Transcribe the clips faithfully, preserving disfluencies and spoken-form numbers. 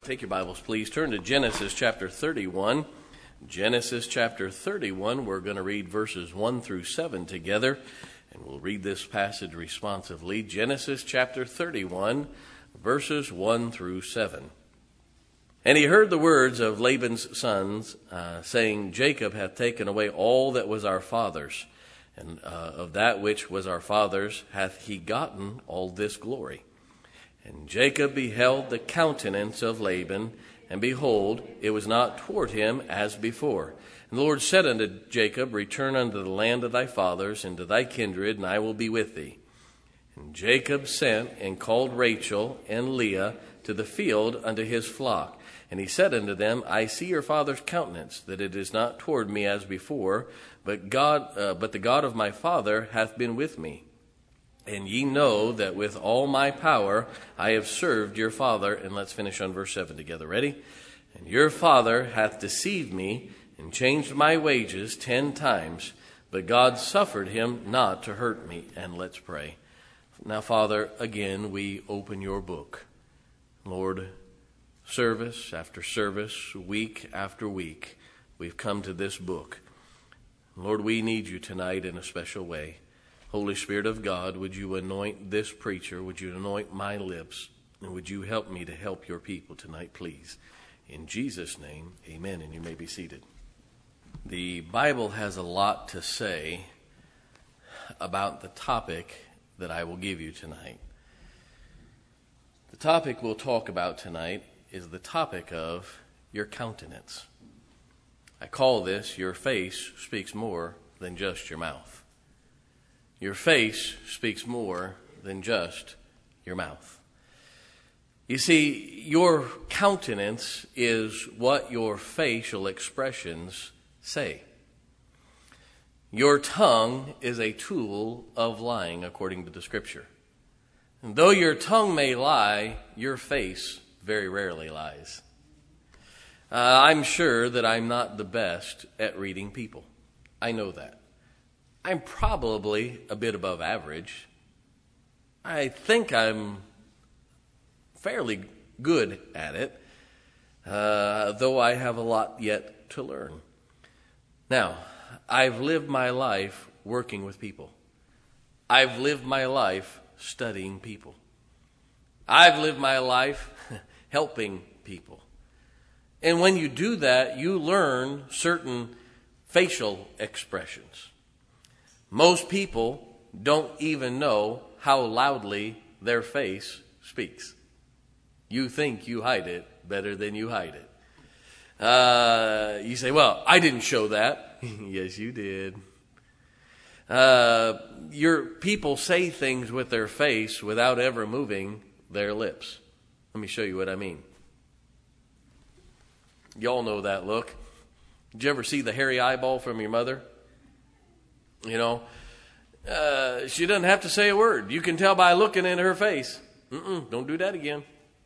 Take your Bibles, please. Turn to Genesis chapter thirty-one. Genesis chapter thirty-one, we're going to read verses one through seven together, and we'll read this passage responsively. Genesis chapter thirty-one, verses one through seven. And he heard the words of Laban's sons, uh, saying, Jacob hath taken away all that was our father's, and uh, of that which was our father's hath he gotten all this glory. And Jacob beheld the countenance of Laban, and behold, it was not toward him as before. And the Lord said unto Jacob, Return unto the land of thy fathers, and to thy kindred, and I will be with thee. And Jacob sent and called Rachel and Leah to the field unto his flock. And he said unto them, I see your father's countenance, that it is not toward me as before, but God, uh, but the God of my father hath been with me. And ye know that with all my power I have served your father. And let's finish on verse seven together. Ready? And your father hath deceived me and changed my wages ten times, but God suffered him not to hurt me. And let's pray. Now, Father, again, we open your book. Lord, service after service, week after week, we've come to this book. Lord, we need you tonight in a special way. Holy Spirit of God, would you anoint this preacher? Would you anoint my lips? And would you help me to help your people tonight, please? In Jesus' name, amen. And you may be seated. The Bible has a lot to say about the topic that I will give you tonight. The topic we'll talk about tonight is the topic of your countenance. I call this, your face speaks more than just your mouth. Your face speaks more than just your mouth. You see, your countenance is what your facial expressions say. Your tongue is a tool of lying, according to the Scripture. And though your tongue may lie, your face very rarely lies. Uh, I'm sure that I'm not the best at reading people. I know that. I'm probably a bit above average. I think I'm fairly good at it, uh, though I have a lot yet to learn. Now, I've lived my life working with people. I've lived my life studying people. I've lived my life helping people. And when you do that, you learn certain facial expressions. Most people don't even know how loudly their face speaks. You think you hide it better than you hide it. Uh, you say, well, I didn't show that. Yes, you did. Uh, your people say things with their face without ever moving their lips. Let me show you what I mean. Y'all know that look. Did you ever see the hairy eyeball from your mother? You know, uh, she doesn't have to say a word. You can tell by looking in her face. Mm-mm, don't do that again.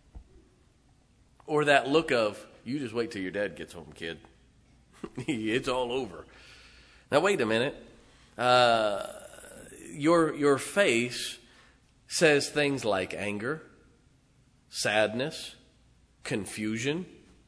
Or that look of, you just wait till your dad gets home, kid. It's all over. Now, wait a minute. Uh, your, your face says things like anger, sadness, confusion,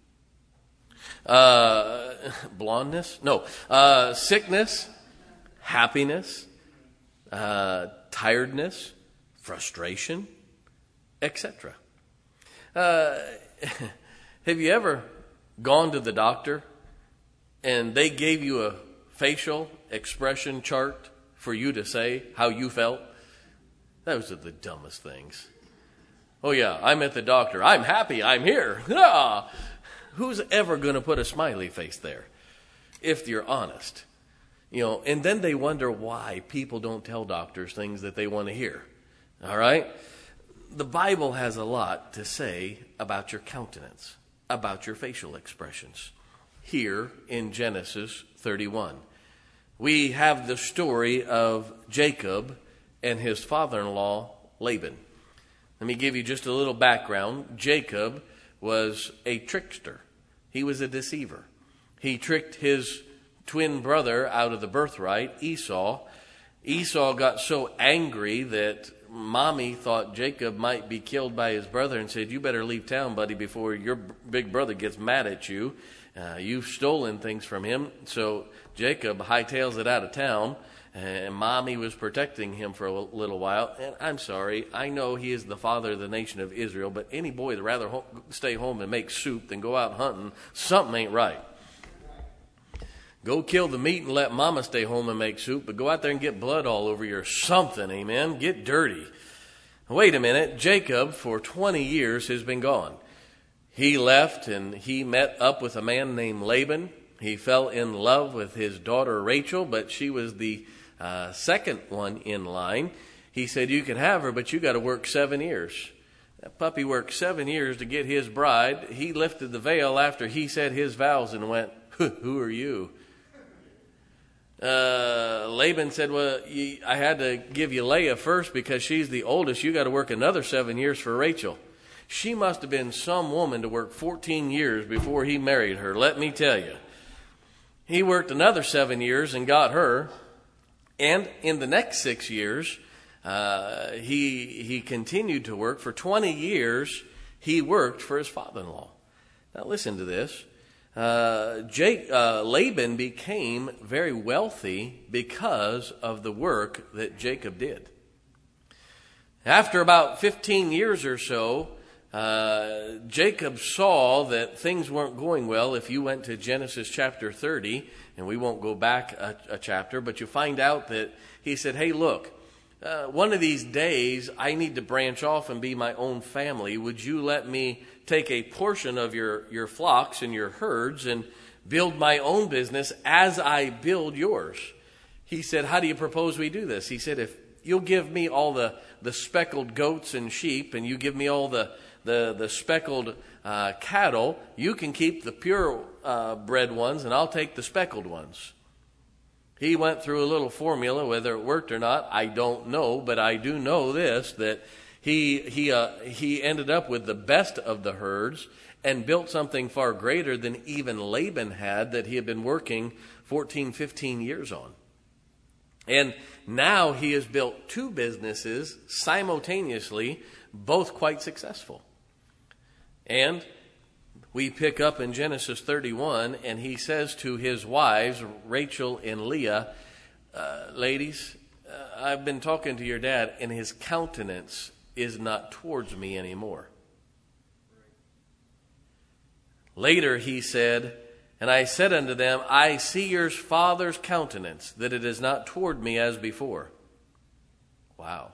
uh, blondness, no, uh, sickness, happiness, uh, tiredness, frustration, et cetera. Uh, have you ever gone to the doctor and they gave you a facial expression chart for you to say how you felt? Those are the dumbest things. Oh yeah, I'm at the doctor. I'm happy. I'm here. Ah! Who's ever going to put a smiley face there? If you're honest. You know, and then they wonder why people don't tell doctors things that they want to hear. All right? The Bible has a lot to say about your countenance, about your facial expressions. Here in Genesis thirty-one, we have the story of Jacob and his father-in-law Laban. Let me give you just a little background. Jacob was a trickster. He was a deceiver. He tricked his twin brother out of the birthright, Esau. Esau got so angry that mommy thought Jacob might be killed by his brother and said, "You better leave town, buddy, before your big brother gets mad at you. Uh, you've stolen things from him." So Jacob hightails it out of town, and mommy was protecting him for a little while. And I'm sorry, I know he is the father of the nation of Israel, but any boy would rather ho- stay home and make soup than go out hunting. Something ain't right. Go kill the meat and let mama stay home and make soup, but go out there and get blood all over you or something, amen? Get dirty. Wait a minute, Jacob for twenty years has been gone. He left and he met up with a man named Laban. He fell in love with his daughter Rachel, but she was the uh, second one in line. He said, "You can have her, but you got to work seven years." That puppy worked seven years to get his bride. He lifted the veil after he said his vows and went, "Who are you?" Uh, Laban said, "Well, you, I had to give you Leah first because she's the oldest. You got to work another seven years for Rachel." She must have been some woman to work fourteen years before he married her, let me tell you. He worked another seven years and got her. And in the next six years, uh, he he continued to work. For twenty years, he worked for his father-in-law. Now listen to this. Uh, Jake, uh, Laban became very wealthy because of the work that Jacob did. After about fifteen years or so, uh, Jacob saw that things weren't going well. If you went to Genesis chapter thirty, and we won't go back a, a chapter, but you find out that he said, "Hey, look, uh, one of these days I need to branch off and be my own family. Would you let me take a portion of your, your flocks and your herds and build my own business as I build yours?" He said, "How do you propose we do this?" He said, "If you'll give me all the, the speckled goats and sheep, and you give me all the, the, the speckled uh, cattle, you can keep the pure uh, bred ones, and I'll take the speckled ones." He went through a little formula. Whether it worked or not, I don't know, but I do know this, that He he uh, he ended up with the best of the herds and built something far greater than even Laban had that he had been working fourteen, fifteen years on. And now he has built two businesses simultaneously, both quite successful. And we pick up in Genesis thirty-one, and he says to his wives, Rachel and Leah, uh, ladies, uh, I've been talking to your dad, and his countenance is not towards me anymore. Later he said, "And I said unto them, I see your father's countenance, that it is not toward me as before." Wow.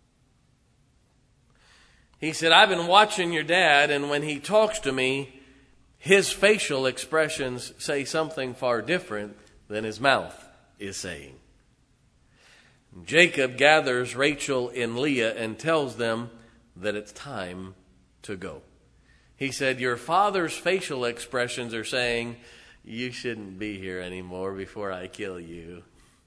He said, "I've been watching your dad, and when he talks to me, his facial expressions say something far different than his mouth is saying." Jacob gathers Rachel and Leah and tells them that it's time to go. He said, "Your father's facial expressions are saying, you shouldn't be here anymore before I kill you."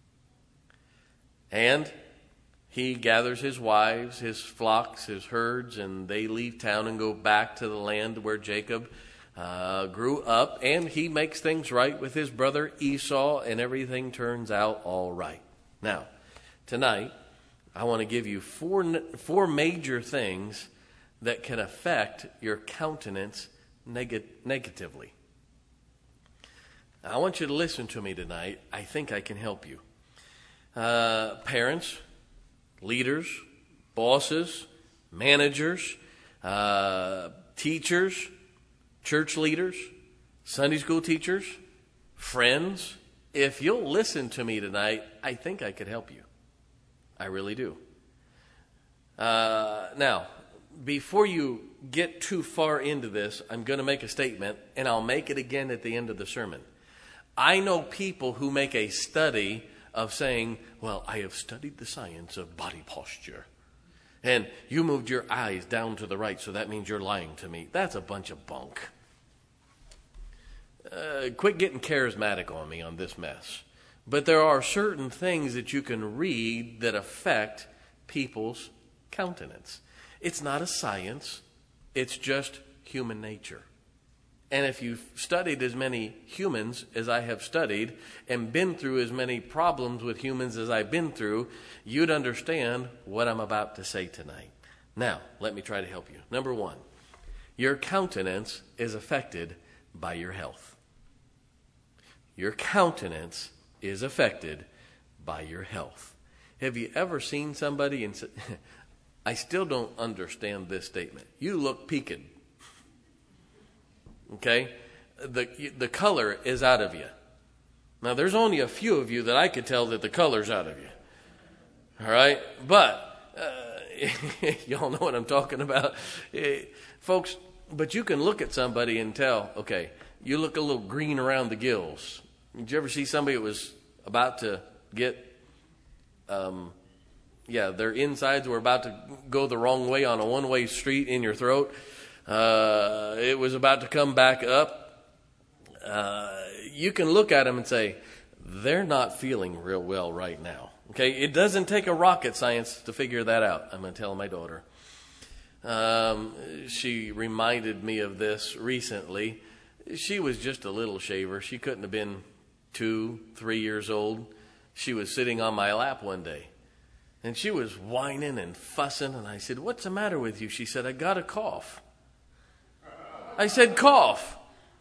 And he gathers his wives, his flocks, his herds, and they leave town and go back to the land where Jacob uh, grew up. And he makes things right with his brother Esau, and everything turns out all right. Now, tonight, I want to give you four four major things that can affect your countenance neg- negatively. Now, I want you to listen to me tonight. I think I can help you. Uh, parents, leaders, bosses, managers, uh, teachers, church leaders, Sunday school teachers, friends. If you'll listen to me tonight, I think I could help you. I really do. Uh, now, before you get too far into this, I'm going to make a statement, and I'll make it again at the end of the sermon. I know people who make a study of saying, well, I have studied the science of body posture, and you moved your eyes down to the right, so that means you're lying to me. That's a bunch of bunk. Uh, quit getting charismatic on me on this mess. But there are certain things that you can read that affect people's countenance. It's not a science. It's just human nature. And if you've studied as many humans as I have studied and been through as many problems with humans as I've been through, you'd understand what I'm about to say tonight. Now, let me try to help you. Number one, your countenance is affected by your health. Your countenance is affected by your health. Have you ever seen somebody and said, I still don't understand this statement. You look peaked. Okay? The, the color is out of you. Now, there's only a few of you that I could tell that the color's out of you. All right? But, uh, y'all know what I'm talking about. Eh, folks, but you can look at somebody and tell, okay, you look a little green around the gills. Did you ever see somebody that was about to get, um, yeah, their insides were about to go the wrong way on a one-way street in your throat? Uh, it was about to come back up. Uh, you can look at them and say, they're not feeling real well right now. Okay, it doesn't take a rocket science to figure that out. I'm going to tell my daughter. Um, she reminded me of this recently. She was just a little shaver. She couldn't have been two, three years old. She was sitting on my lap one day. And she was whining and fussing. And I said, what's the matter with you? She said, I got a cough. I said, cough.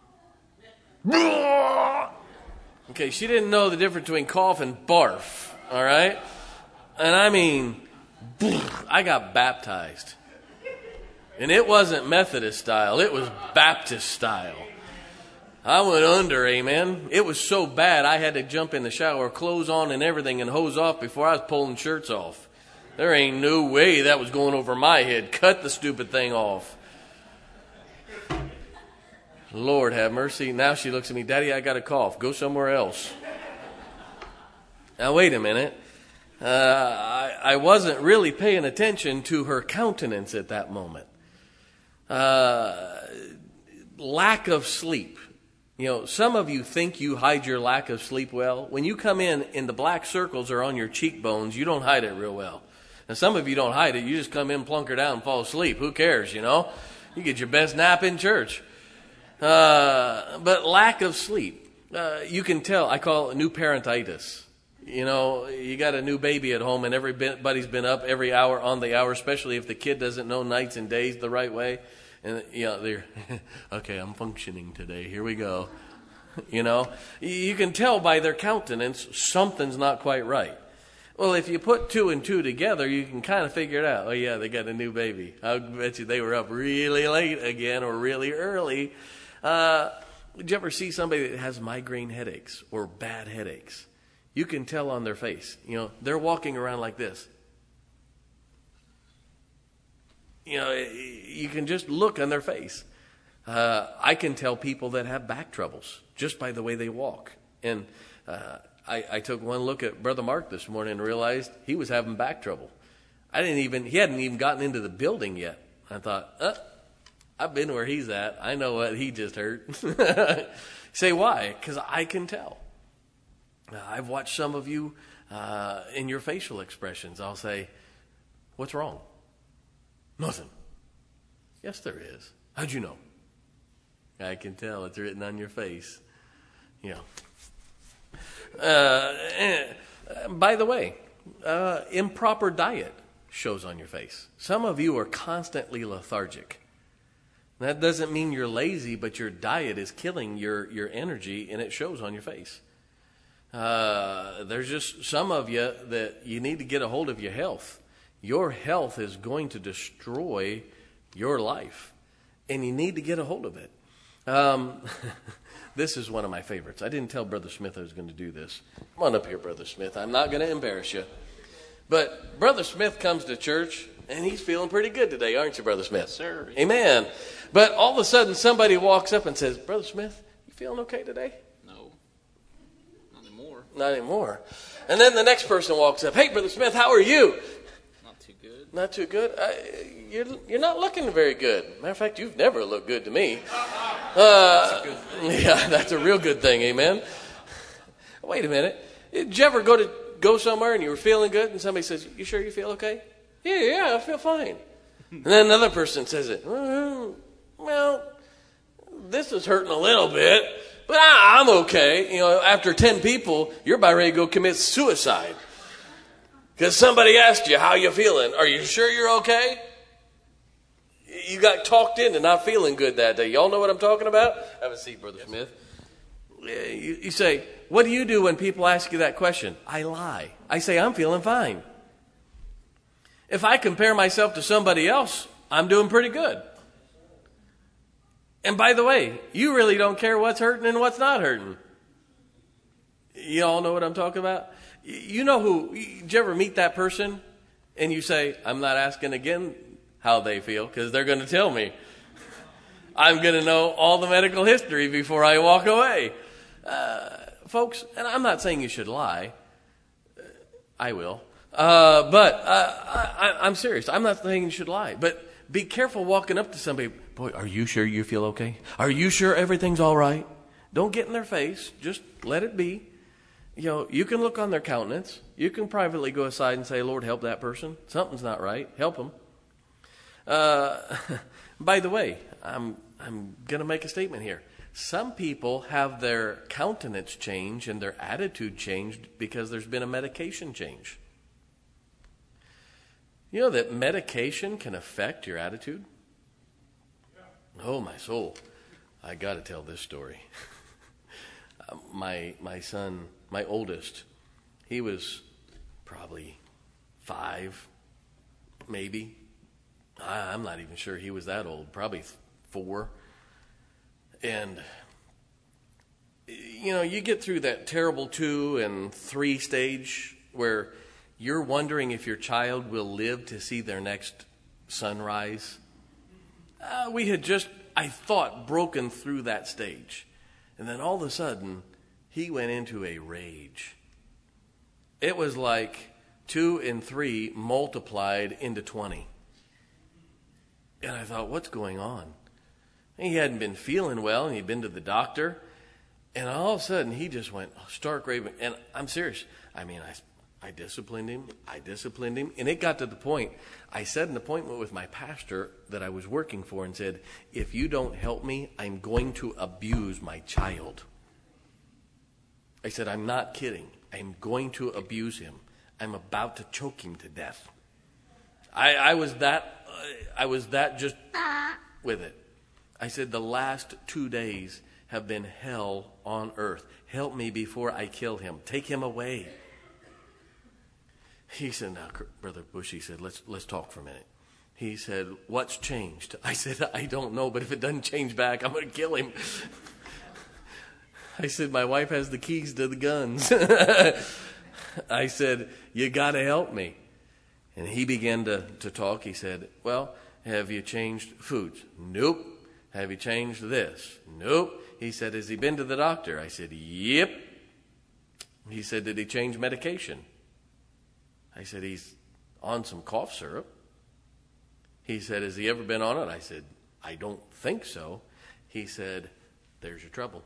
Okay, she didn't know the difference between cough and barf. All right? And I mean, I got baptized. And it wasn't Methodist style. It was Baptist style. I went under, amen. It was so bad I had to jump in the shower, clothes on and everything, and hose off before I was pulling shirts off. There ain't no way that was going over my head. Cut the stupid thing off. Lord have mercy. Now she looks at me, Daddy, I got a cough. Go somewhere else. Now, wait a minute. Uh, I, I wasn't really paying attention to her countenance at that moment. Uh, lack of sleep. You know, some of you think you hide your lack of sleep well. When you come in and the black circles are on your cheekbones, you don't hide it real well. And some of you don't hide it. You just come in, plunker down, and fall asleep. Who cares, you know? You get your best nap in church. Uh, but lack of sleep. Uh, you can tell. I call it new parentitis. You know, you got a new baby at home and everybody's been up every hour on the hour, especially if the kid doesn't know nights and days the right way. And, you know, they're, okay, I'm functioning today. Here we go. You know, you can tell by their countenance something's not quite right. Well, if you put two and two together, you can kind of figure it out. Oh, yeah, they got a new baby. I bet you they were up really late again or really early. Uh, did you ever see somebody that has migraine headaches or bad headaches? You can tell on their face. You know, they're walking around like this. You know, you can just look on their face. Uh, I can tell people that have back troubles just by the way they walk. And uh, I, I took one look at Brother Mark this morning and realized he was having back trouble. I didn't even, he hadn't even gotten into the building yet. I thought, uh, I've been where he's at. I know what he just heard. Say why? Because I can tell. Uh, I've watched some of you uh, in your facial expressions. I'll say, what's wrong? Nothing. Yes, there is. How'd you know? I can tell. It's written on your face. You know. Uh, eh, by the way, uh, improper diet shows on your face. Some of you are constantly lethargic. That doesn't mean you're lazy, but your diet is killing your, your energy, and it shows on your face. Uh, there's just some of you that you need to get a hold of your health. Your health is going to destroy your life, and you need to get a hold of it. Um, this is one of my favorites. I didn't tell Brother Smith I was going to do this. Come on up here, Brother Smith. I'm not going to embarrass you. But Brother Smith comes to church, and he's feeling pretty good today, aren't you, Brother Smith? Yes, sir. Amen. But all of a sudden, somebody walks up and says, Brother Smith, you feeling okay today? No, not anymore. Not anymore. And then the next person walks up, hey, Brother Smith, how are you? Not too good. Not too good? I, you're, you're not looking very good. Matter of fact, you've never looked good to me. Uh, That's a good thing. Yeah, that's a real good thing, amen. Wait a minute. Did you ever go to go somewhere and you were feeling good and somebody says, you sure you feel okay? Yeah, yeah, I feel fine. And then another person says it. Well, well this is hurting a little bit, but I, I'm okay. You know, after ten people, you're about ready to go commit suicide. Because somebody asked you, how you feeling? Are you sure you're okay? You got talked into not feeling good that day. Y'all know what I'm talking about? Have a seat, Brother Smith. You, you say, what do you do when people ask you that question? I lie. I say, I'm feeling fine. If I compare myself to somebody else, I'm doing pretty good. And by the way, you really don't care what's hurting and what's not hurting. You all know what I'm talking about? You know who, did you ever meet that person and you say, I'm not asking again how they feel because they're going to tell me. I'm going to know all the medical history before I walk away. Uh, folks, and I'm not saying you should lie. I will. Uh, but uh, I, I'm serious. I'm not saying you should lie. But be careful walking up to somebody. Boy, are you sure you feel okay? Are you sure everything's all right? Don't get in their face. Just let it be. You know, you can look on their countenance. You can privately go aside and say, Lord, help that person. Something's not right. Help them. Uh, by the way, I'm I'm going to make a statement here. Some people have their countenance changed and their attitude changed because there's been a medication change. You know that medication can affect your attitude? Yeah. Oh, my soul. I got to tell this story. uh, my my son, my oldest, he was probably five, maybe. I, I'm not even sure he was that old, probably four. And, you know, you get through that terrible two and three stage where you're wondering if your child will live to see their next sunrise. Uh, we had just, I thought, broken through that stage. And then all of a sudden, he went into a rage. It was like two and three multiplied into twenty. And I thought, what's going on? And he hadn't been feeling well, and he'd been to the doctor. And all of a sudden, he just went stark raving. And I'm serious. I mean, I I disciplined him. I disciplined him. And it got to the point, I set an appointment with my pastor that I was working for and said, if you don't help me, I'm going to abuse my child. I said, I'm not kidding. I'm going to abuse him. I'm about to choke him to death. I, I was that, uh, I was that just with it. I said, the last two days have been hell on earth. Help me before I kill him. Take him away. He said, now, Brother Bush, he said, let's let's talk for a minute. He said, what's changed? I said, I don't know, but if it doesn't change back, I'm going to kill him. I said, my wife has the keys to the guns. I said, you got to help me. And he began to, to talk. He said, well, have you changed foods? Nope. Have you changed this? Nope. He said, has he been to the doctor? I said, yep. He said, did he change medication? I said, he's on some cough syrup. He said, has he ever been on it? I said, I don't think so. He said, there's your trouble.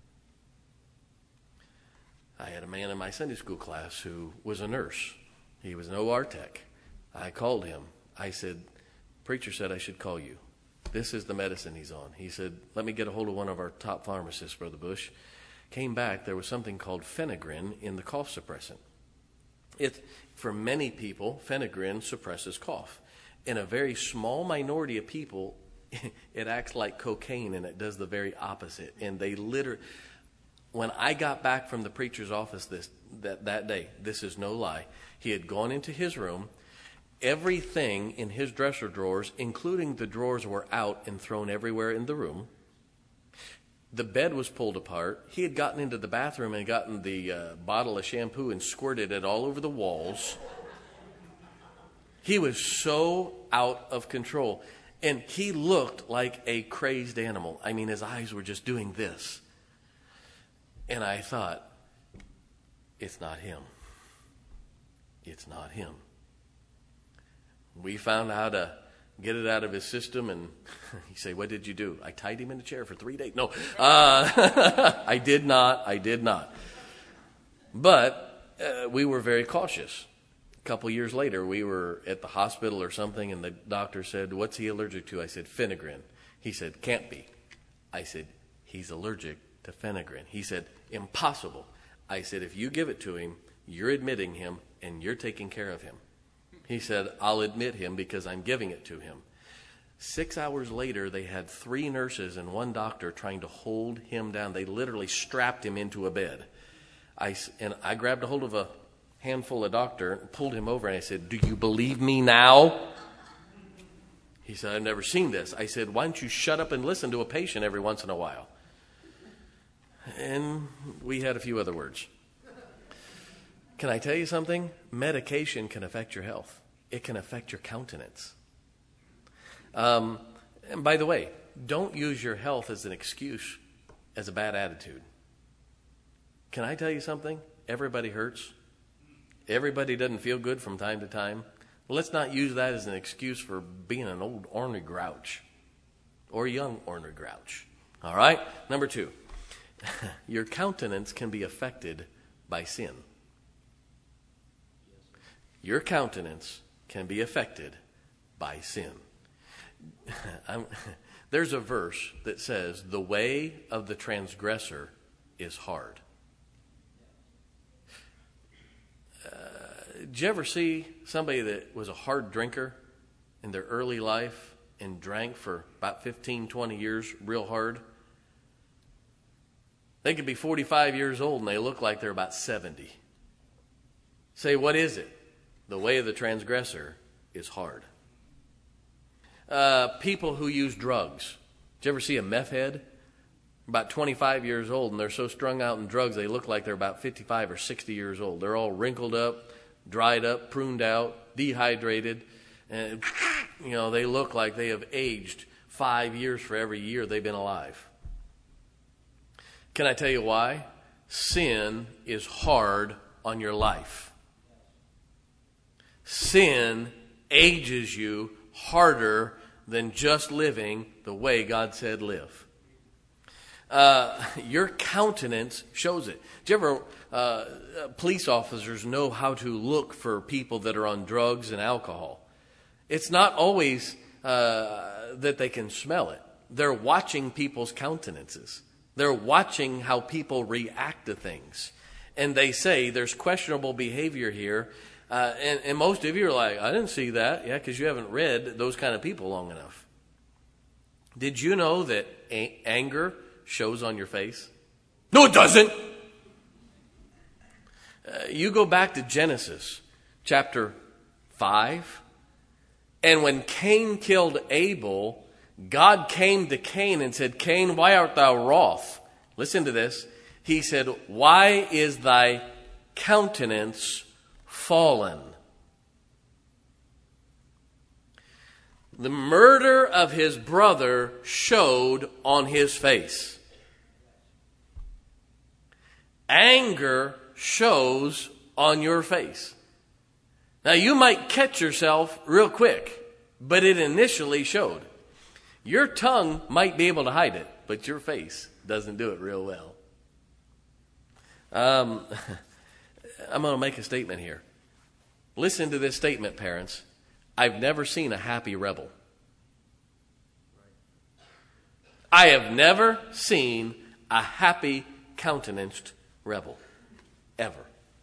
I had a man in my Sunday school class who was a nurse. He was an O R tech. I called him. I said, preacher said I should call you. This is the medicine he's on. He said, let me get a hold of one of our top pharmacists, Brother Bush. Came back, there was something called Phenergan in the cough suppressant. It, for many people, Phenergan suppresses cough. In a very small minority of people, it acts like cocaine and it does the very opposite. And they literally, when I got back from the preacher's office this that, that day, this is no lie, he had gone into his room. Everything in his dresser drawers, including the drawers, were out and thrown everywhere in the room. The bed was pulled apart. He had gotten into the bathroom and gotten the uh, bottle of shampoo and squirted it all over the walls. He was so out of control. And he looked like a crazed animal. I mean, his eyes were just doing this. And I thought, it's not him. It's not him. We found how to get it out of his system, and you say, what did you do? I tied him in a chair for three days. No, uh, I did not. I did not. But uh, we were very cautious. A couple years later, we were at the hospital or something, and the doctor said, what's he allergic to? I said, Phenergan. He said, can't be. I said, he's allergic to phenergan. He said, impossible. I said, if you give it to him, you're admitting him and you're taking care of him. He said, I'll admit him because I'm giving it to him. Six hours later, they had three nurses and one doctor trying to hold him down. They literally strapped him into a bed. I, and I grabbed a hold of a handful of doctor and pulled him over, and I said, do you believe me now? He said, I've never seen this. I said, why don't you shut up and listen to a patient every once in a while? And we had a few other words. Can I tell you something? Medication can affect your health. It can affect your countenance. Um, and by the way, don't use your health as an excuse as a bad attitude. Can I tell you something? Everybody hurts. Everybody doesn't feel good from time to time. Let's not use that as an excuse for being an old ornery grouch or a young ornery grouch. All right? Number two, your countenance can be affected by sin. Your countenance can be affected by sin. I'm, there's a verse that says, the way of the transgressor is hard. Uh, did you ever see somebody that was a hard drinker in their early life and drank for about fifteen, twenty years real hard? They could be forty-five years old and they look like they're about seventy. Say, what is it? The way of the transgressor is hard. Uh, people who use drugs. Did you ever see a meth head? About twenty-five years old, and they're so strung out in drugs, they look like they're about fifty-five or sixty years old. They're all wrinkled up, dried up, pruned out, dehydrated. And, you know, they look like they have aged five years for every year they've been alive. Can I tell you why? Sin is hard on your life. Sin ages you harder than just living the way God said live. Uh, your countenance shows it. Do you ever, uh, police officers know how to look for people that are on drugs and alcohol. It's not always uh, that they can smell it. They're watching people's countenances. They're watching how people react to things. And they say there's questionable behavior here. Uh, and, and most of you are like, I didn't see that. Yeah, because you haven't read those kind of people long enough. Did you know that a- anger shows on your face? No, it doesn't. Uh, you go back to Genesis chapter five. And when Cain killed Abel, God came to Cain and said, Cain, why art thou wroth? Listen to this. He said, why is thy countenance fallen? The murder of his brother showed on his face. Anger shows on your face. Now, you might catch yourself real quick, but it initially showed. Your tongue might be able to hide it, but your face doesn't do it real well. Um, I'm going to make a statement here. Listen to this statement, parents. I've never seen a happy rebel. I have never seen a happy countenanced rebel. Ever.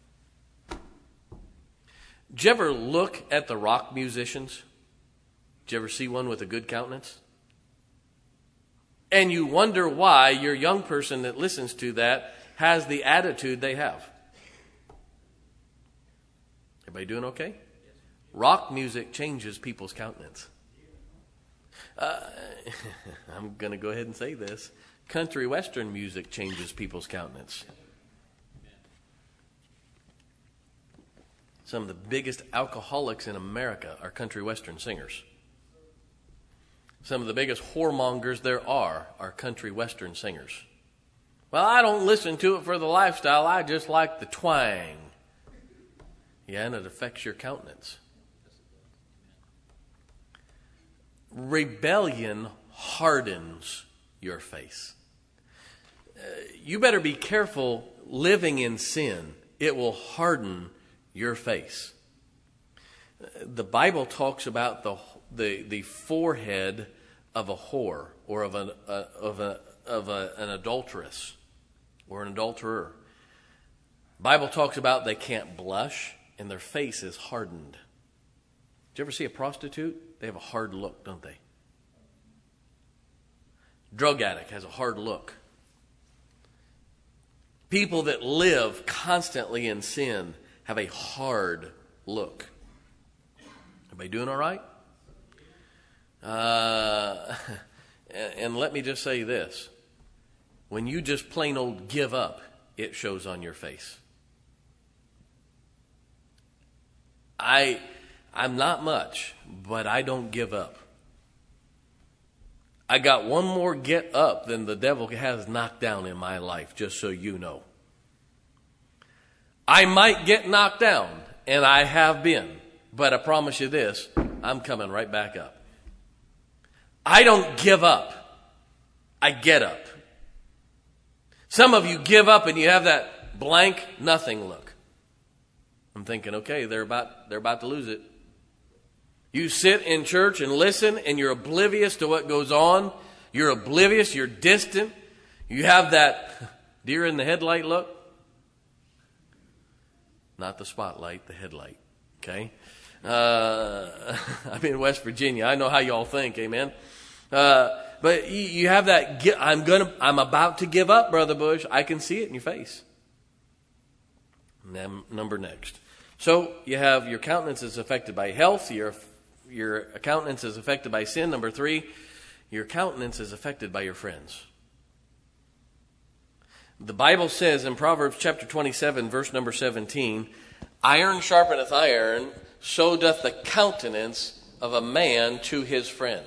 Did you ever look at the rock musicians? Did you ever see one with a good countenance? And you wonder why your young person that listens to that has the attitude they have. Everybody doing okay? Rock music changes people's countenance. Uh, I'm going to go ahead and say this. Country western music changes people's countenance. Some of the biggest alcoholics in America are country western singers. Some of the biggest whoremongers there are are country western singers. Well, I don't listen to it for the lifestyle. I just like the twang. Yeah, and it affects your countenance. Rebellion hardens your face. Uh, you better be careful living in sin. It will harden your face. The Bible talks about the the, the forehead of a whore or of a, a of a of a, an adulteress or an adulterer. The Bible talks about they can't blush and their face is hardened. Did you ever see a prostitute? They have a hard look, don't they? Drug addict has a hard look. People that live constantly in sin have a hard look. Everybody doing all right? Uh, and let me just say this. When you just plain old give up, it shows on your face. I, I'm not much, but I don't give up. I got one more get up than the devil has knocked down in my life, just so you know. I might get knocked down, and I have been, but I promise you this, I'm coming right back up. I don't give up. I get up. Some of you give up and you have that blank nothing look. I'm thinking, okay, they're about they're about to lose it. You sit in church and listen and you're oblivious to what goes on. You're oblivious, you're distant. You have that deer in the headlight look. Not the spotlight, the headlight. Okay? Uh, I'm in West Virginia. I know how y'all think, amen? Uh, but you, you have that, I'm gonna, I'm about to give up, Brother Bush. I can see it in your face. Num- number next. So you have your countenance is affected by health. Your, your countenance is affected by sin. Number three, your countenance is affected by your friends. The Bible says in Proverbs chapter twenty-seven, verse number seventeen, iron sharpeneth iron, so doth the countenance of a man to his friend.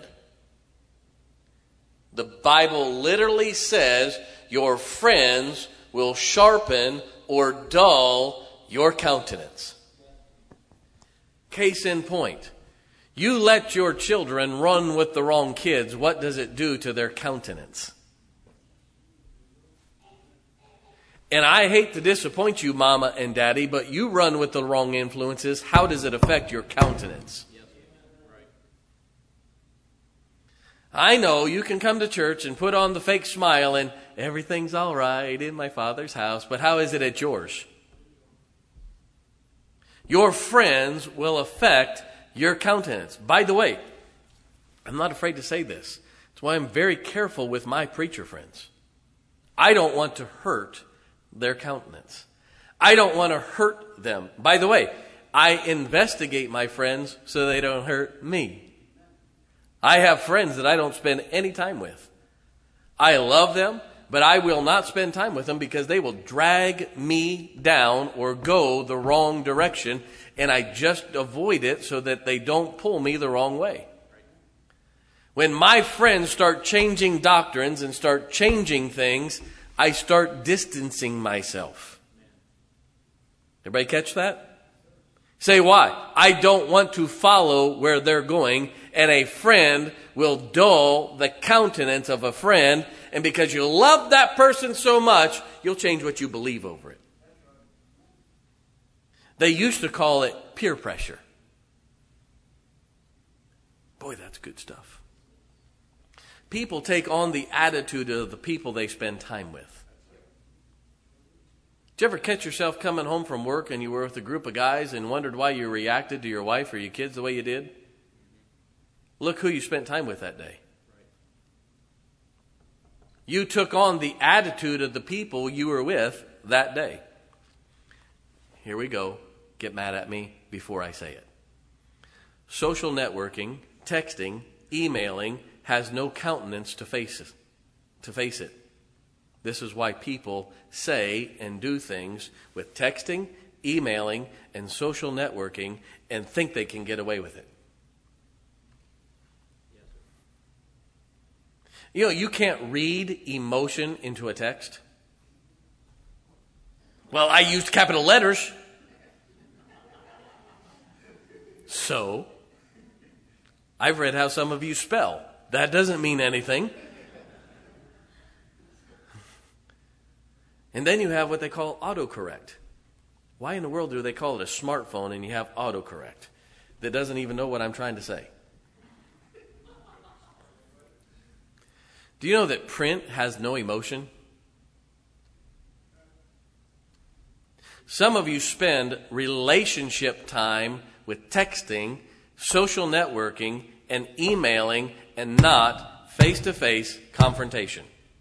The Bible literally says your friends will sharpen or dull your countenance. Case in point, you let your children run with the wrong kids, what does it do to their countenance? And I hate to disappoint you, Mama and Daddy, but you run with the wrong influences. How does it affect your countenance? I know you can come to church and put on the fake smile and everything's all right in my Father's house, but how is it at yours? Your friends will affect your countenance. By the way, I'm not afraid to say this. That's why I'm very careful with my preacher friends. I don't want to hurt their countenance. I don't want to hurt them. By the way, I investigate my friends so they don't hurt me. I have friends that I don't spend any time with. I love them, but I will not spend time with them because they will drag me down or go the wrong direction, and I just avoid it so that they don't pull me the wrong way. When my friends start changing doctrines and start changing things, I start distancing myself. Everybody catch that? Say why? I don't want to follow where they're going, and a friend will dull the countenance of a friend, and because you love that person so much, you'll change what you believe over it. They used to call it peer pressure. Boy, that's good stuff. People take on the attitude of the people they spend time with. Did you ever catch yourself coming home from work and you were with a group of guys and wondered why you reacted to your wife or your kids the way you did? Look who you spent time with that day. You took on the attitude of the people you were with that day. Here we go. Get mad at me before I say it. Social networking, texting, emailing has no countenance to face it. To face it. This is why people say and do things with texting, emailing, and social networking and think they can get away with it. You know, you can't read emotion into a text. Well, I used capital letters. So, I've read how some of you spell. That doesn't mean anything. And then you have what they call autocorrect. Why in the world do they call it a smartphone and you have autocorrect that doesn't even know what I'm trying to say? Do you know that print has no emotion? Some of you spend relationship time with texting, social networking, and emailing, and not face-to-face confrontation.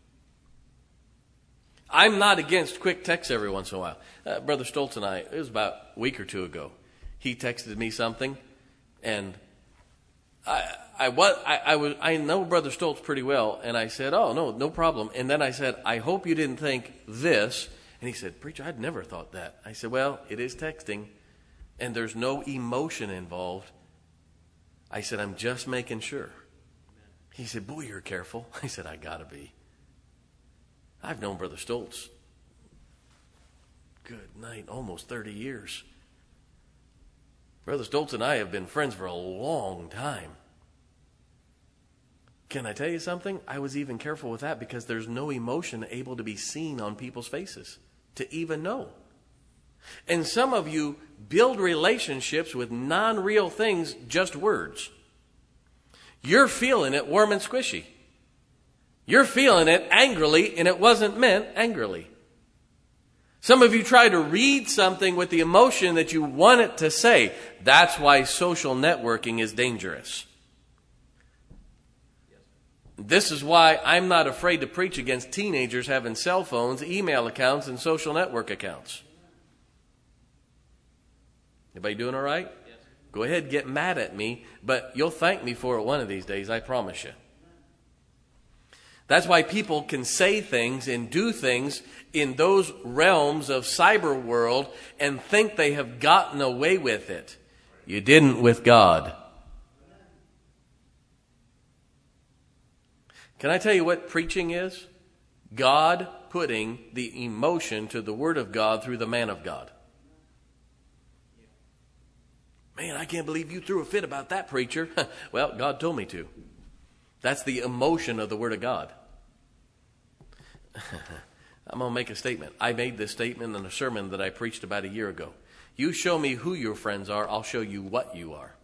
I'm not against quick texts every once in a while. Uh, Brother Stoltz and I, it was about a week or two ago, he texted me something, and I, I, what, I, I, was, I know Brother Stoltz pretty well, and I said, oh, no, no problem. And then I said, I hope you didn't think this. And he said, Preacher, I'd never thought that. I said, well, it is texting, and there's no emotion involved. I said, I'm just making sure. He said, boy, you're careful. I said, I gotta be. I've known Brother Stoltz, good night, almost thirty years. Brother Stoltz and I have been friends for a long time. Can I tell you something? I was even careful with that because there's no emotion able to be seen on people's faces to even know. And some of you build relationships with non-real things, just words. You're feeling it warm and squishy. You're feeling it angrily, and it wasn't meant angrily. Some of you try to read something with the emotion that you want it to say. That's why social networking is dangerous. This is why I'm not afraid to preach against teenagers having cell phones, email accounts, and social network accounts. Everybody doing all right? Yes. Go ahead, get mad at me, but you'll thank me for it one of these days, I promise you. That's why people can say things and do things in those realms of cyber world and think they have gotten away with it. You didn't with God. Can I tell you what preaching is? God putting the emotion to the Word of God through the man of God. Man, I can't believe you threw a fit about that, preacher. Well, God told me to. That's the emotion of the Word of God. I'm going to make a statement. I made this statement in a sermon that I preached about a year ago. You show me who your friends are, I'll show you what you are.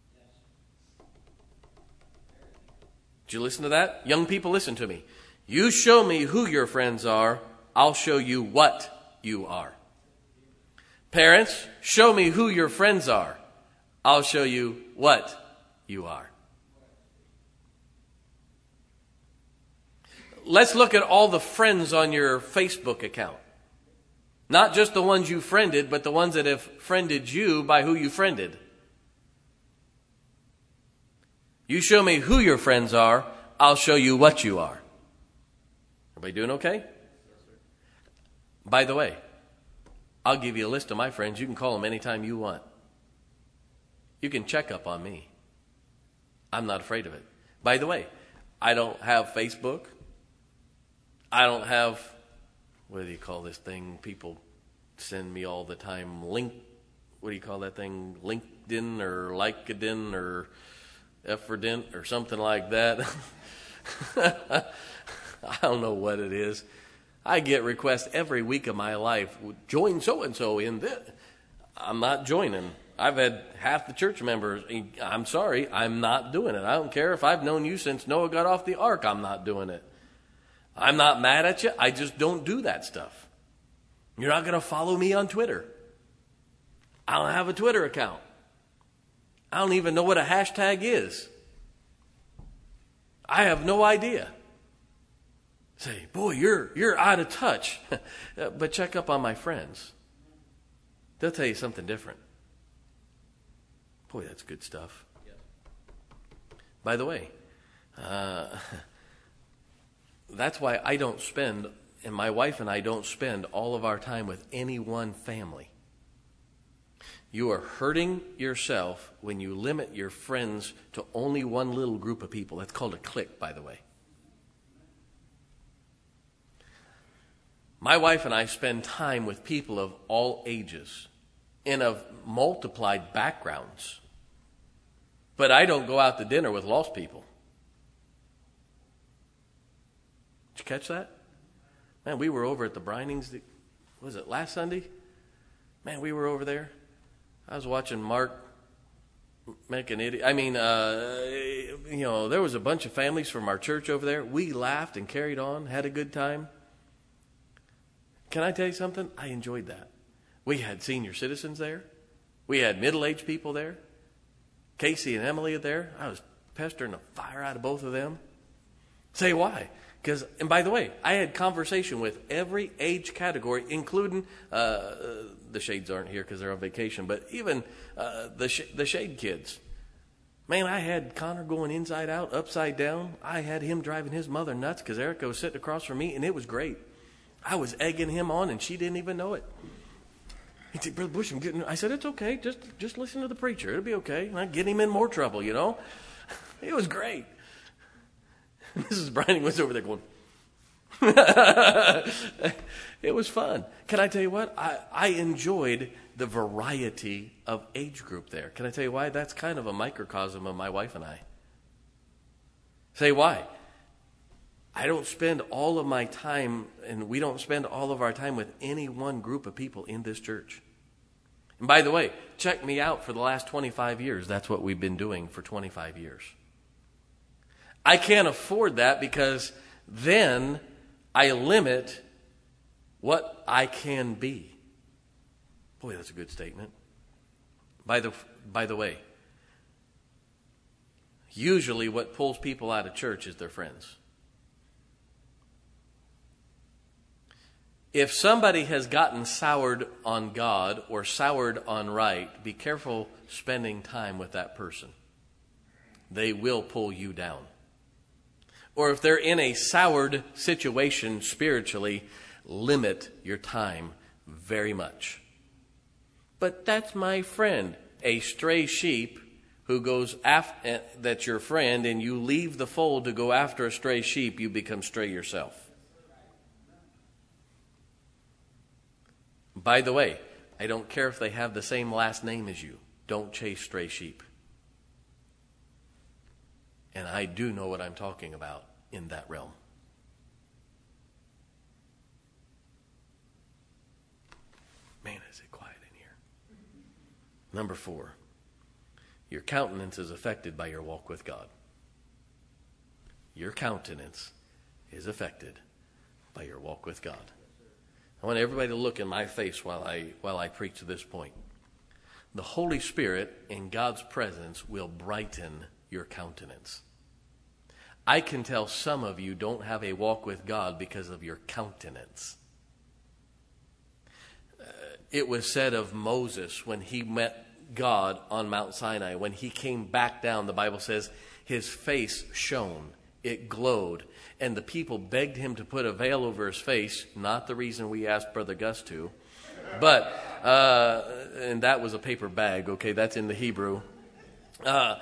Did you listen to that? Young people, listen to me. You show me who your friends are, I'll show you what you are. Parents, show me who your friends are, I'll show you what you are. Let's look at all the friends on your Facebook account. Not just the ones you friended, but the ones that have friended you by who you friended. You show me who your friends are, I'll show you what you are. Everybody doing okay? Yes, sir. By the way, I'll give you a list of my friends. You can call them anytime you want. You can check up on me. I'm not afraid of it. By the way, I don't have Facebook. I don't have, what do you call this thing? People send me all the time. Link, what do you call that thing? LinkedIn or Lycadin or Efferdent or something like that. I don't know what it is. I get requests every week of my life. Join so-and-so in this. I'm not joining. I've had half the church members. I'm sorry, I'm not doing it. I don't care if I've known you since Noah got off the ark. I'm not doing it. I'm not mad at you. I just don't do that stuff. You're not going to follow me on Twitter. I don't have a Twitter account. I don't even know what a hashtag is. I have no idea. Say, boy, you're you're out of touch. But check up on my friends. They'll tell you something different. Boy, that's good stuff. Yeah. By the way, uh, that's why I don't spend, and my wife and I don't spend all of our time with any one family. You are hurting yourself when you limit your friends to only one little group of people. That's called a clique, by the way. My wife and I spend time with people of all ages and of multiplied backgrounds. But I don't go out to dinner with lost people. Did you catch that? Man, we were over at the Brinings, was it last Sunday? Man, we were over there. I was watching Mark Make an idiot. I mean, uh, you know, there was a bunch of families from our church over there. We laughed and carried on, had a good time. Can I tell you something? I enjoyed that. We had senior citizens there. We had middle-aged people there. Casey and Emily are there. I was pestering the fire out of both of them. Say why? Because, and by the way, I had conversation with every age category, including uh, the Shades aren't here because they're on vacation, but even uh, the sh- the Shade kids. Man, I had Connor going inside out, upside down. I had him driving his mother nuts because Erica was sitting across from me, and it was great. I was egging him on, and she didn't even know it. He said, Brother Bush, I'm getting... I said, it's okay. Just just listen to the preacher. It'll be okay. And I'd get him in more trouble, you know. It was great. Missus Brining was over there going... It was fun. Can I tell you what? I, I enjoyed the variety of age group there. Can I tell you why? That's kind of a microcosm of my wife and I. Say why? I don't spend all of my time, and we don't spend all of our time with any one group of people in this church. And by the way, check me out for the last twenty-five years. That's what we've been doing for twenty-five years. I can't afford that because then I limit what I can be. Boy, that's a good statement. By the, by the way, usually what pulls people out of church is their friends. If somebody has gotten soured on God or soured on right, be careful spending time with that person. They will pull you down. Or if they're in a soured situation spiritually, limit your time very much. But that's my friend, a stray sheep who goes after, that's your friend, and you leave the fold to go after a stray sheep, you become stray yourself. By the way, I don't care if they have the same last name as you. Don't chase stray sheep. And I do know what I'm talking about in that realm. Man, is it quiet in here. Number four, your countenance is affected by your walk with God. Your countenance is affected by your walk with God. I want everybody to look in my face while I while I preach to this point. The Holy Spirit in God's presence will brighten your countenance. I can tell some of you don't have a walk with God because of your countenance. Uh, it was said of Moses when he met God on Mount Sinai, when he came back down, the Bible says his face shone. It glowed. And the people begged him to put a veil over his face. Not the reason we asked Brother Gus to. But, uh, and that was a paper bag. Okay, that's in the Hebrew. Uh,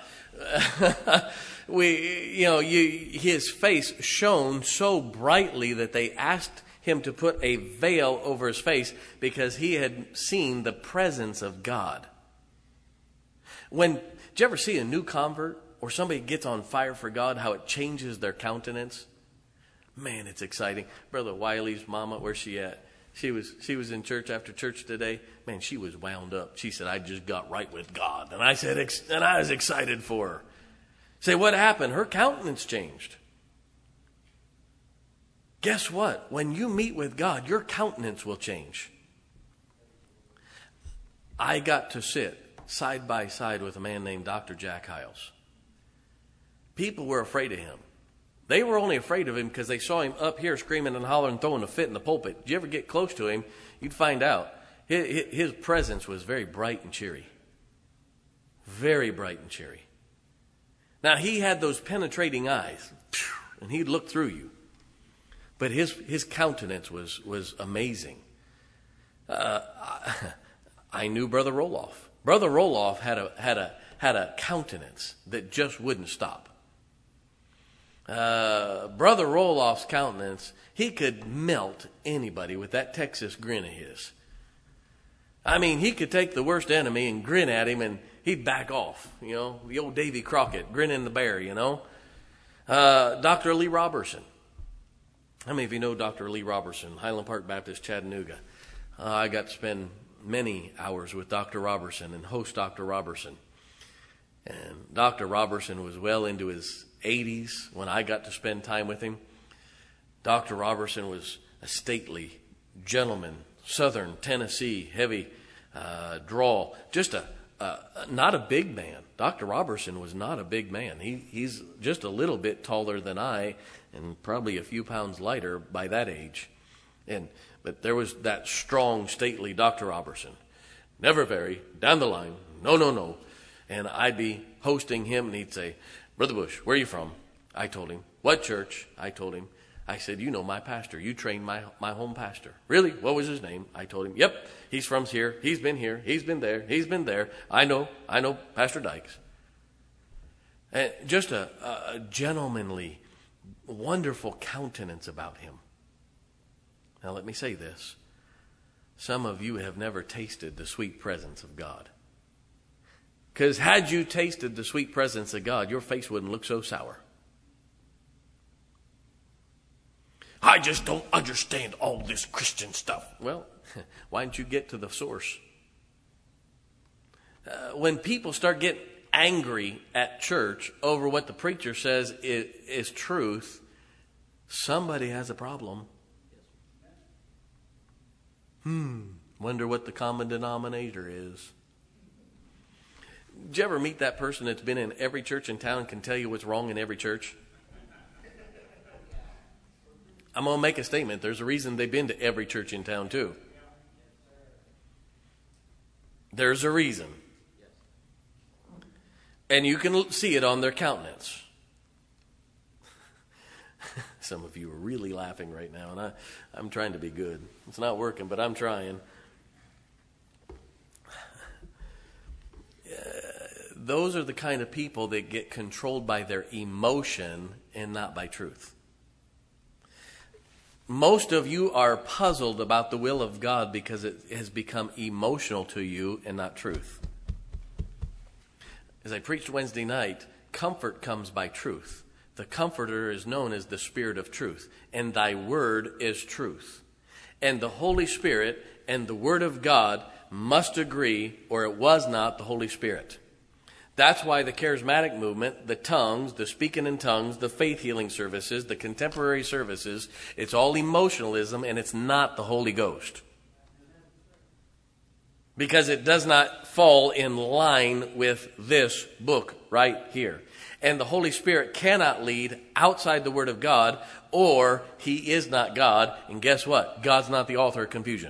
we, you know, you, his face shone so brightly that they asked him to put a veil over his face because he had seen the presence of God. When, did you ever see a new convert or somebody gets on fire for God, how it changes their countenance? Man, it's exciting. Brother Wiley's mama, where's she at? She was she was in church after church today. Man, she was wound up. She said, I just got right with God. And I said, ex- and I was excited for her. Say, what happened? Her countenance changed. Guess what? When you meet with God, your countenance will change. I got to sit side by side with a man named Doctor Jack Hiles. People were afraid of him. They were only afraid of him because they saw him up here screaming and hollering, throwing a fit in the pulpit. Did you ever get close to him, you'd find out his, his presence was very bright and cheery. Very bright and cheery. Now, he had those penetrating eyes, and he'd look through you. But his his countenance was, was amazing. Uh, I, I knew Brother Roloff. Brother Roloff had a had a had a countenance that just wouldn't stop. Uh, Brother Roloff's countenance, he could melt anybody with that Texas grin of his. I mean, he could take the worst enemy and grin at him and he'd back off. You know, the old Davy Crockett, grinning the bear, you know. Uh, Doctor Lee Robertson. How many of you know Doctor Lee Robertson, Highland Park Baptist, Chattanooga? Uh, I got to spend many hours with Doctor Robertson and host Doctor Robertson. And Doctor Robertson was well into his eighties when I got to spend time with him. Doctor Robertson was a stately gentleman, Southern Tennessee, heavy uh, drawl, just a uh, not a big man. Doctor Robertson was not a big man. He he's just a little bit taller than I, and probably a few pounds lighter by that age. And but there was that strong, stately Doctor Robertson, never vary, down the line, no, no, no. And I'd be hosting him, and he'd say, "Brother Bush, where are you from?" I told him. "What church?" I told him. I said, "You know my pastor. You trained my my home pastor." "Really? What was his name?" I told him. "Yep, he's from here. He's been here. He's been there. He's been there. I know. I know Pastor Dykes." And just a, a gentlemanly, wonderful countenance about him. Now let me say this. Some of you have never tasted the sweet presence of God. Because had you tasted the sweet presence of God, your face wouldn't look so sour. "I just don't understand all this Christian stuff." Well, why don't you get to the source? Uh, when people start getting angry at church over what the preacher says is, is truth, somebody has a problem. Hmm, wonder what the common denominator is. Did you ever meet that person that's been in every church in town and can tell you what's wrong in every church? I'm going to make a statement. There's a reason they've been to every church in town, too. There's a reason. And you can see it on their countenance. Some of you are really laughing right now, and I, I'm trying to be good. It's not working, but I'm trying. Uh, those are the kind of people that get controlled by their emotion and not by truth. Most of you are puzzled about the will of God because it has become emotional to you and not truth. As I preached Wednesday night, comfort comes by truth. The Comforter is known as the Spirit of truth, and thy word is truth. And the Holy Spirit and the Word of God must agree, or it was not the Holy Spirit. That's why the charismatic movement, the tongues, the speaking in tongues, the faith healing services, the contemporary services, it's all emotionalism, and it's not the Holy Ghost. Because it does not fall in line with this book right here. And the Holy Spirit cannot lead outside the Word of God, or He is not God. And guess what? God's not the author of confusion.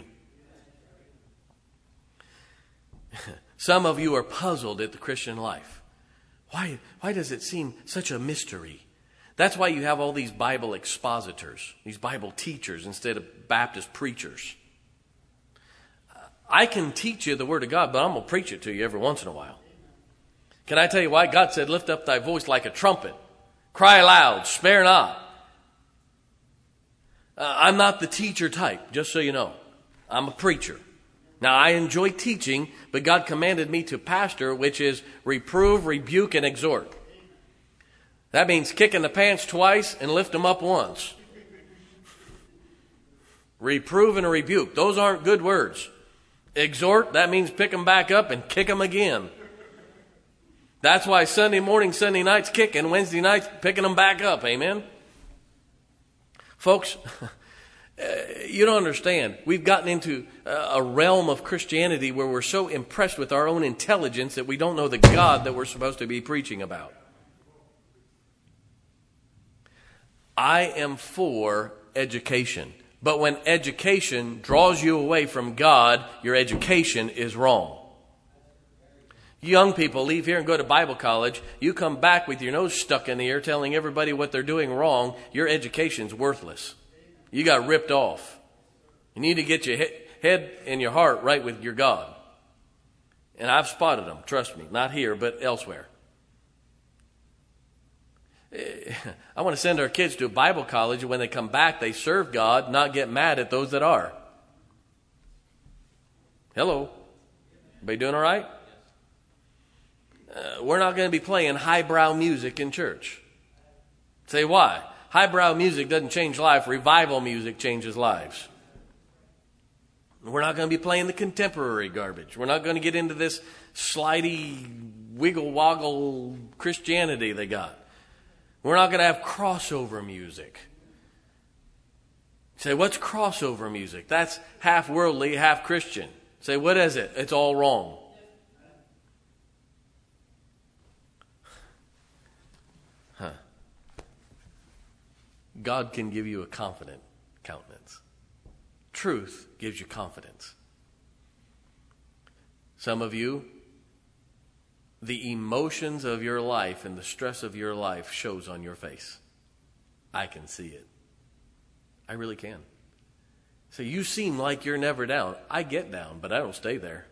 Some of you are puzzled at the Christian life. Why, why does it seem such a mystery? That's why you have all these Bible expositors, these Bible teachers instead of Baptist preachers. I can teach you the Word of God, but I'm going to preach it to you every once in a while. Can I tell you why? God said, "Lift up thy voice like a trumpet. Cry aloud, spare not." Uh, I'm not the teacher type, just so you know. I'm a preacher. Now, I enjoy teaching, but God commanded me to pastor, which is reprove, rebuke, and exhort. That means kick in the pants twice and lift them up once. Reprove and rebuke. Those aren't good words. Exhort, that means pick them back up and kick them again. That's why Sunday morning, Sunday night's kicking, Wednesday night's picking them back up. Amen? Folks, you don't understand. We've gotten into a realm of Christianity where we're so impressed with our own intelligence that we don't know the God that we're supposed to be preaching about. I am for education. But when education draws you away from God, your education is wrong. Young people leave here and go to Bible college. You come back with your nose stuck in the air telling everybody what they're doing wrong. Your education's worthless. You got ripped off. You need to get your head and your heart right with your God. And I've spotted them, trust me. Not here, but elsewhere. I want to send our kids to a Bible college, and when they come back, they serve God, not get mad at those that are. Hello? Everybody doing all right? Uh, we're not going to be playing highbrow music in church. Say why? Highbrow music doesn't change life. Revival music changes lives. We're not going to be playing the contemporary garbage. We're not going to get into this slidey, wiggle-woggle Christianity they got. We're not going to have crossover music. Say, what's crossover music? That's half worldly, half Christian. Say, what is it? It's all wrong. Huh. God can give you a confident countenance. Truth gives you confidence. Some of you, the emotions of your life and the stress of your life shows on your face. I can see it. I really can. So you seem like you're never down. I get down, but I don't stay there.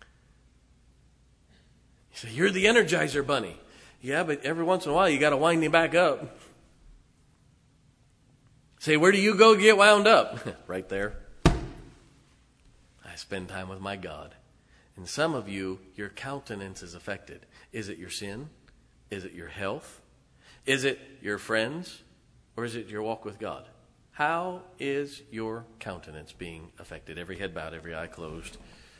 You say, you're the Energizer Bunny. Yeah, but every once in a while you got to wind me back up. Say, where do you go get wound up? Right there. I spend time with my God. And some of you, your countenance is affected. Is it your sin? Is it your health? Is it your friends? Or is it your walk with God? How is your countenance being affected? Every head bowed, every eye closed.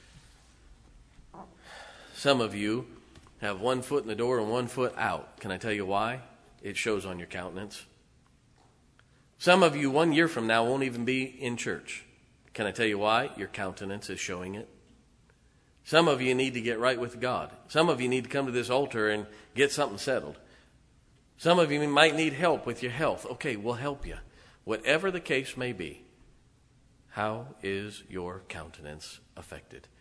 Some of you have one foot in the door and one foot out. Can I tell you why? It shows on your countenance. Some of you one year from now won't even be in church. Can I tell you why? Your countenance is showing it. Some of you need to get right with God. Some of you need to come to this altar and get something settled. Some of you might need help with your health. Okay, we'll help you. Whatever the case may be, how is your countenance affected?